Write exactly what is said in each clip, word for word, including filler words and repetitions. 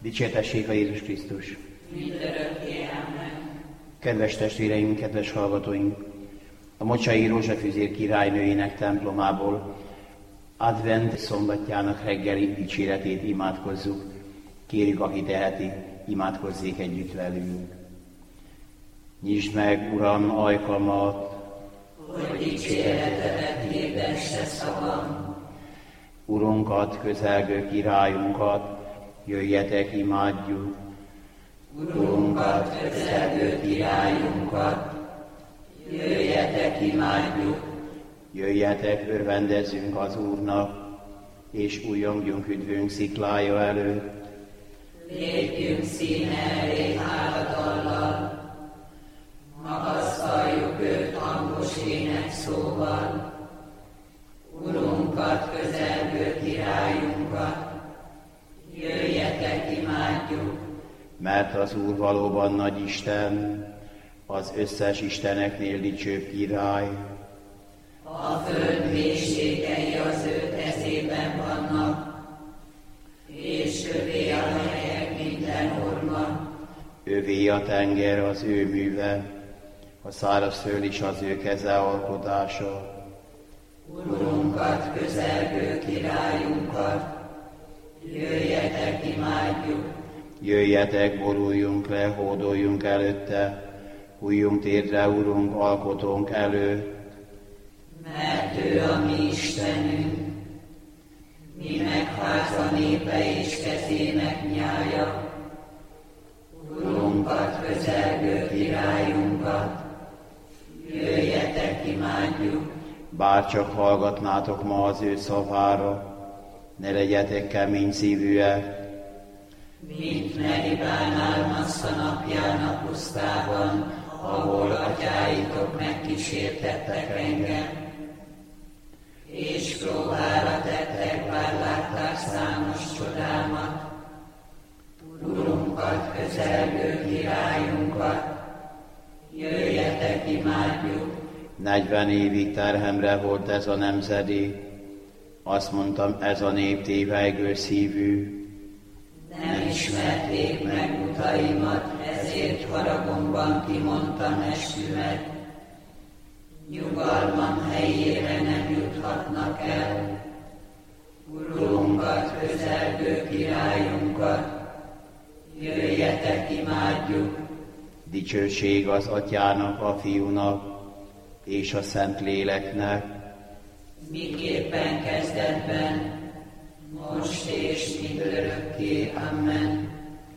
Dicsértessék a Jézus Krisztus! Mindörökké, amen. Kedves testvéreim, kedves hallgatóink! A Mocsai Rózsafűzér királynőjének templomából advent szombatjának reggeli dicséretét imádkozzuk. Kérjük, aki teheti, imádkozzék együtt velünk. Nyisd meg, Uram, ajkamat, hogy dicséretedet hirdesse szavam. Urunkat, közelgő királyunkat, jöjjetek, imádjuk. Urunkat, közelgő királyunkat, jöjjetek, imádjuk. Jöjjetek, örvendezzünk az Úrnak, és újjongjunk üdvünk sziklája előtt. Lépjünk színe elé háladallal, magasztaljuk őt hangos énekszóval. Urunkat, közelgő királyunkat, jöjjetek, imádjuk. Mert az Úr valóban nagy Isten, az összes isteneknél dicsőbb király. A föld mélységei az ő kezében vannak, és övé a helyek minden orma. Övé a tenger, az ő műve, a szárazföld is az ő keze alkotása. Urunkat, közelgő királyunkat, jöjjetek, imádjuk. Jöjjetek, boruljunk le, hódoljunk előtte, hújjunk térdre, Urunk, alkotónk előtt. Mert ő a mi Istenünk, mi meg háza népe és kezének nyája. Urunkat, közelgő királyunkat, jöjjetek, imádjuk. Bár csak hallgatnátok ma az ő szavára, ne legyetek kemény szívűek, mint Meribán Almassza napján a pusztában, ahol atyáitok megkísértettek engem, és próbára tettek, bár látták számos csodámat. Urunkat, közelgő királyunkat, jöjjetek, imádjuk. Negyven évig terhemre volt ez a nemzedék, azt mondtam, ez a nép tévejgő szívű. Nem ismerték meg utaimat, ezért haragomban kimondtam eskümet. Nyugalmam helyére nem juthatnak el. Urunkat, közelgő királyunkat, jöjjetek, imádjuk. Dicsőség az Atyának, a Fiúnak és a Szentléleknek, miképpen kezdetben, most és mindörökké, amen.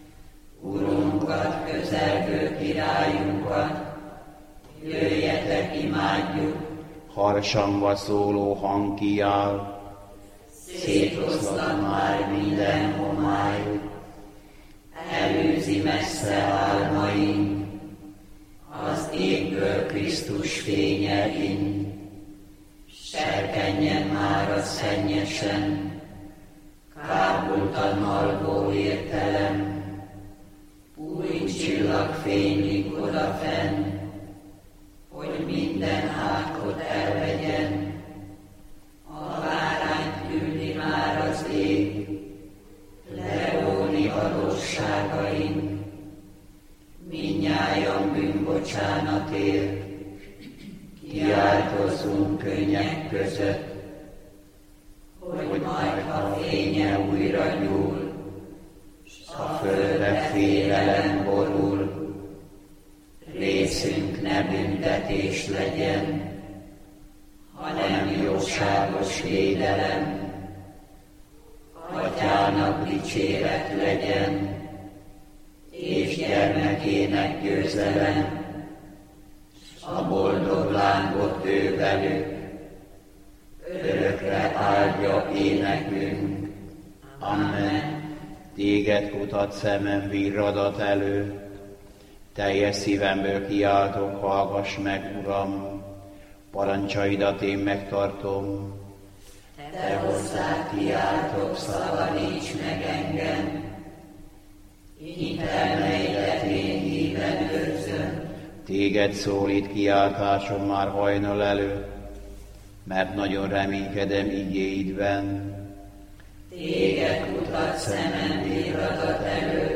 Urunkat, közelgő királyunkat, jöjjetek, imádjuk. harsangva szóló hang kiáll, Szétoszlat már minden homály, elűzi messze álmaink, az égből Krisztus fénye in. Serkenjen már a szennyesen, kábultan alvó értelem, új csillagfényig odafenn, hogy minden hátkot elvegyen. A bárányt küldi már az ég, leróni adósságain, mindnyájan bűnbocsánatért, kiáltozzunk könnyek között, hogy majd ha fénye újra nyúl, s a földre félelem borul, részünk ne büntetés legyen, hanem jóságos védelem. Atyának dicséret legyen, és gyermekének győzelem, s a boldog lángot ő velük, örökre áldja énekünk. Amen. téged kutat szemem virradat előtt, teljes szívemből kiáltok, hallgass meg, Uram, parancsaidat én megtartom. Te hozzád kiáltok, szabadíts meg engem, hitelmeidet én híven őrzöm. Téged szólít kiáltásom már hajnal előtt, mert nagyon reménykedem igéidben. Téged kutat szemem virradat előtt,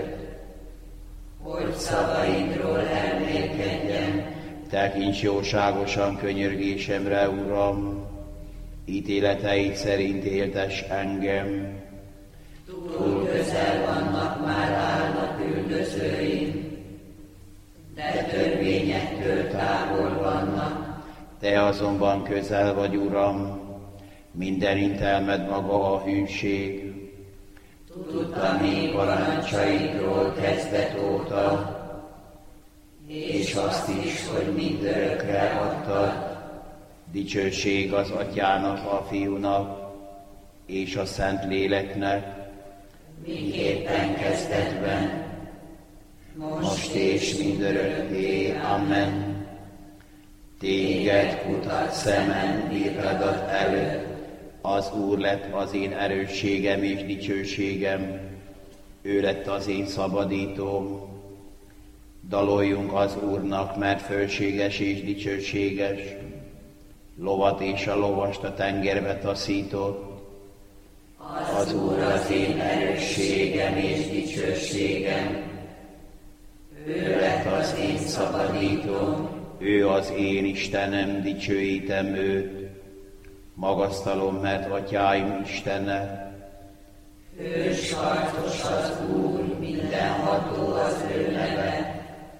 Tekints jóságosan könyörgésemre, Uram, ítéleteid szerint éltess engem. Túl közel vannak már állnak üldözőim, de törvényektől távol vannak. Te azonban közel vagy, Uram, minden intelmed maga a hűség. Tudtam én parancsaidról kezdet óta, és azt is, hogy mindörökre adtad. Dicsőség az Atyának, a Fiúnak és a Szent Léleknek, miképpen kezdetben, most és mindörökké. Amen. Téged kutat szemem bírradat előtt, az Úr lett az én erősségem és dicsőségem, ő lett az én szabadítóm. Daloljunk az Úrnak, mert fölséges és dicsőséges, lovat és a lovast a tengerbe taszított. Az Úr az én erősségem és dicsőségem, ő lett az én szabadítóm. Ő az én Istenem, dicsőítem őt, magasztalom, mert atyáim Istene. Hős harcos az Úr, mindenható az ő neve.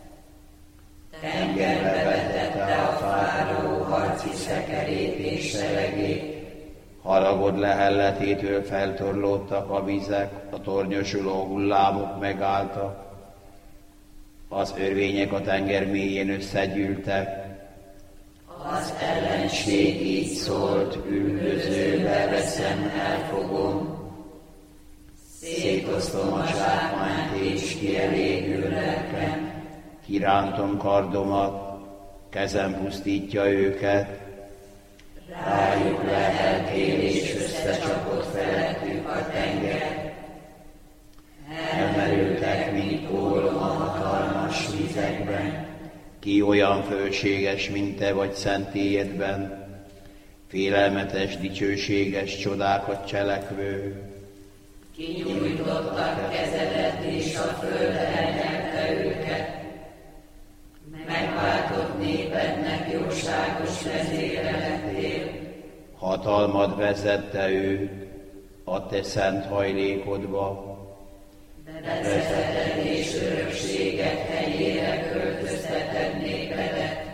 Tengerbe vetette a fáraó harci szekerét és seregét. Haragod lehelletétől feltorlódtak a vizek, a tornyosuló hullámok megálltak. Az örvények a tenger mélyén összegyűltek. Az ellenség így szólt, üldözőbe veszem, elfogom. Szétosztom a zsákmányt és kielégül lelkem. Kirántom kardomat, kezem pusztítja őket. Rájuk leheltél és összecsapott felettük a tenger. Elmerültek, mint gólom a hatalmas vizekben. Ki olyan fölséges, mint te vagy szentélyedben, félelmetes, dicsőséges csodákat cselekvő. Kinyújtottak kezedet és a föld elnyelte őket. Megváltott népednek jóságos vezére lettél. Hatalmad vezette őt a te szent hajlékodba. Bevezeted és örökséget helyére költözteted népedet.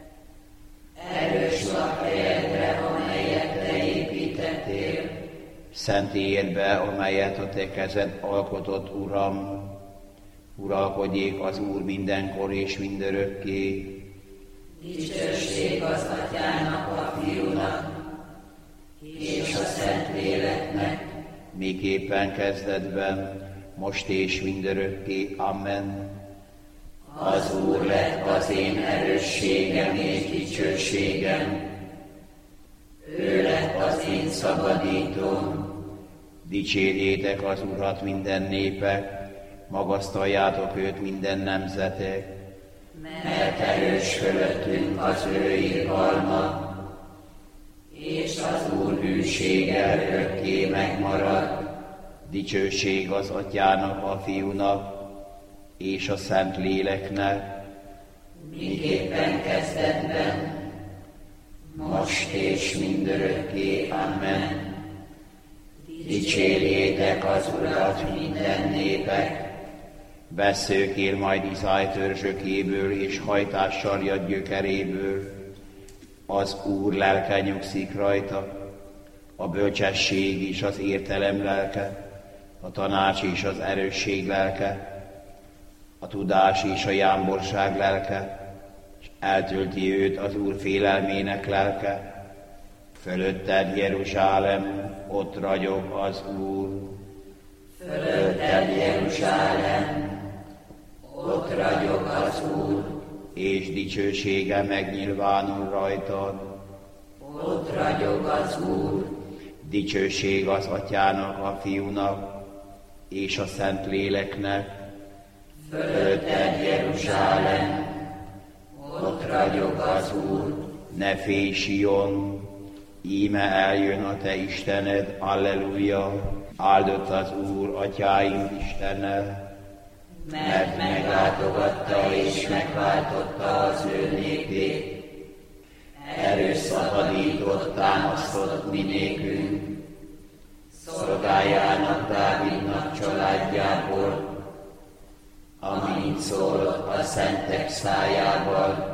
Erős lakhelyedre, amelyet te építettél. Szentélyedbe, amelyet a te kezed alkotott, Uram. Uralkodjék az Úr mindenkor és mindörökké. Dicsőség az Atyának, a Fiúnak és a Szent Léleknek, miképpen kezdetben, most és mindörökké. Amen. Az Úr lett az én erősségem és dicsőségem, ő lett az én szabadítóm. Dicsérjétek az Urat minden népek, magasztaljátok őt minden nemzetek. Mert erős fölöttünk az ő irgalma, és az Úr hűsége örökké megmarad. Dicsőség az Atyának, a Fiúnak és a Szent Léleknek, miképpen kezdetben, most és mindörökké. Amen. Dicsérjétek az Urat minden népek, vesszőkér majd Izáj törzsökéből és hajtássarjad gyökeréből. Az Úr lelke nyugszik rajta, a bölcsesség és az értelem lelke, a tanács és az erősség lelke, a tudás és a jámborság lelke, és eltölti őt az Úr félelmének lelke. Fölötted Jeruzsálem, ott ragyog az Úr. Fölötted Jeruzsálem, ott ragyog az Úr. És dicsősége megnyilvánul rajtad. Ott ragyog az Úr. Dicsőség az Atyának, a Fiúnak és a Szent Léleknek. Fölötted Jeruzsálem, ott ragyog az Úr. Ne félj, Sion, íme eljön a te Istened, alleluja, áldott az Úr, atyáink Istene. mert meglátogatta és megváltotta az ő népét. Erőszakadított, támasztott mi nékünk, szolgájának Dávidnak családjából, amint szólott a szentek szájával,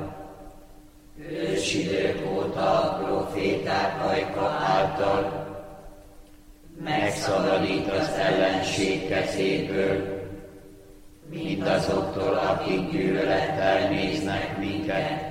ősidők óta a proféták ajka által, megszabadít az ellenség kezéből, mindazoktól, akik gyűlölettel néznek minket.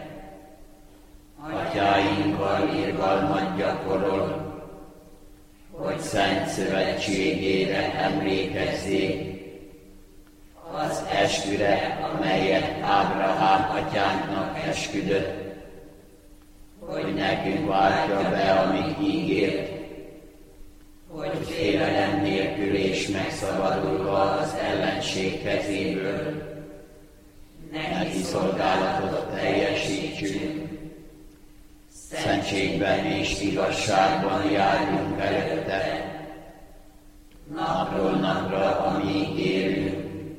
Atyáinkkal irgalmat gyakorol, hogy szent szövetségére emlékezzék, az esküre, amelyet Ábrahám atyánknak esküdött, hogy nekünk váltja be, amit ígért, hogy félelem nélkül és megszabadulva az ellenség kezéből neki szolgálatot teljesítsünk, szentségben és igazságban járjunk előtte, napról napra, amíg élünk.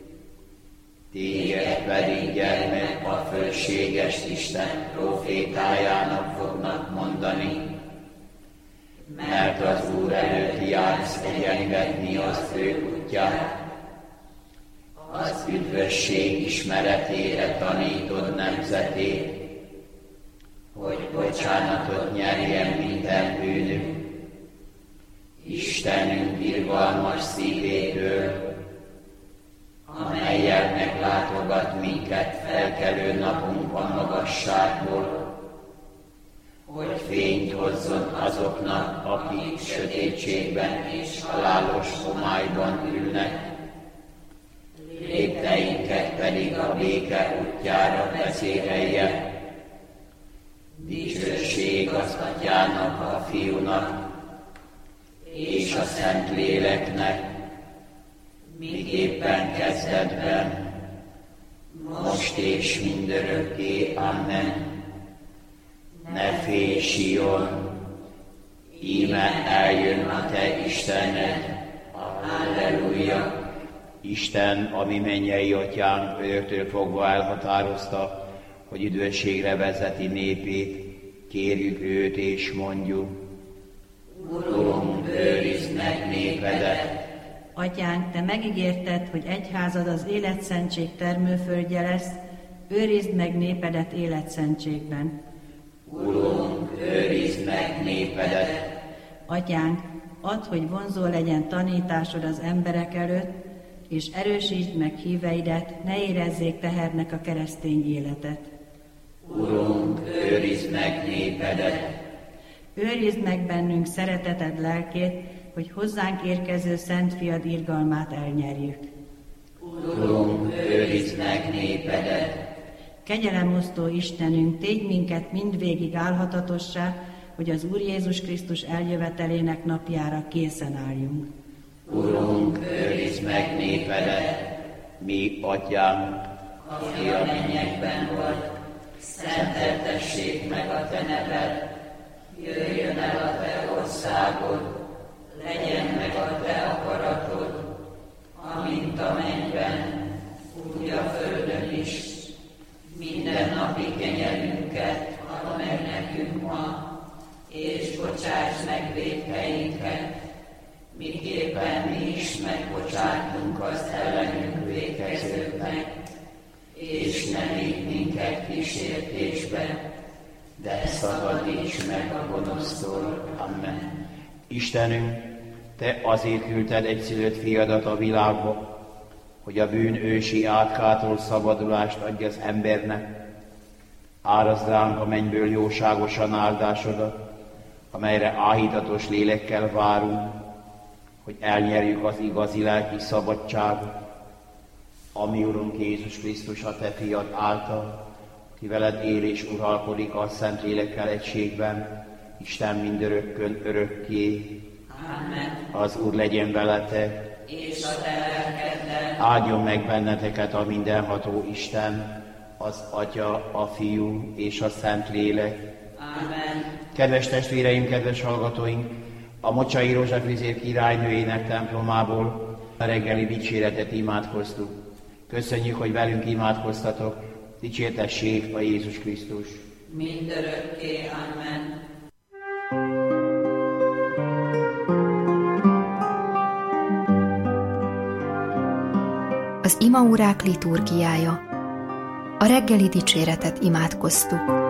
Téged pedig, gyermek, a fölséges Isten profétájának fognak mondani, mert az Úr előtt jársz egyengetni az ő útját, az üdvösség ismeretére tanítod nemzetét, hogy bocsánatot nyerjen minden bűnük. Istenünk irgalmas szívétől, amellyel meglátogat minket felkelő napunkban magasságból, hogy fényt hozzon azoknak, akik sötétségben és halálos homályban ülnek, lépteinket pedig a béke útjára vezérelje. Dicsőség az Atyának, a Fiúnak és a Szentléleknek, miképpen kezdetben, most és mindörökké. Amen. Ne félj, Sion, íme eljön a te Istened. Halleluja! Isten, a mi mennyei atyánk, öröktől fogva elhatározta, hogy üdvösségre vezeti népét, kérjük őt és mondjuk: Urunk, őrizd meg népedet! Atyánk, te megígérted, hogy egyházad az életszentség termőföldje lesz, őrizd meg népedet életszentségben. Urunk, őrizd meg népedet! Atyánk, add, hogy vonzó legyen tanításod az emberek előtt, és erősítsd meg híveidet, ne érezzék tehernek a keresztény életet. Urunk, őrizd meg népedet! Őrizd meg bennünk szereteted lelkét, hogy hozzánk érkező Szent Fiad irgalmát elnyerjük. Urunk, őrizd meg népedet! Kegyelemosztó Istenünk, tégy minket mindvégig álhatatossá, hogy az Úr Jézus Krisztus eljövetelének napjára készen álljunk. Urunk, őrizd meg népedet! Mi, Atyánk, aki a mennyekben vagy, szenteltessék meg a te neved, jöjjön el a te országod, legyen meg a te akaratod, amint a mennyben, úgy a földön is. Minden napi kenyerünket add meg nekünk ma, és bocsáss meg vétkeinket, miképpen mi is megbocsátunk az ellenünk vétkezőknek, és ne vigy minket kísértésbe, de szabadíts meg a gonosztól. Amen. Istenünk, te azért küldted egyszülött fiadat a világba, hogy a bűn ősi átkától szabadulást adj az embernek. Árazd ránk a mennyből jóságosan áldásodat, amelyre áhítatos lélekkel várunk, hogy elnyerjük az igazi lelki szabadságot, ami Urunk Jézus Krisztus a te fiad által, ki veled él és uralkodik a Szent Lélekkel egységben, Isten mindörökkön örökké. Amen. Az Úr legyen veletek, és a te lelkeddel. Áldjon meg benneteket a mindenható Isten, az Atya, a Fiú és a Szent Lélek. Amen. Kedves testvéreim, kedves hallgatóink, a Mocsai Rózsa Frigyes királynőjének templomából a reggeli dicséretet imádkoztuk. Köszönjük, hogy velünk imádkoztatok. Dicsértessék a Jézus Krisztus. Mindörökké. Amen. Az imaórák liturgiája. A reggeli dicséretet imádkoztuk.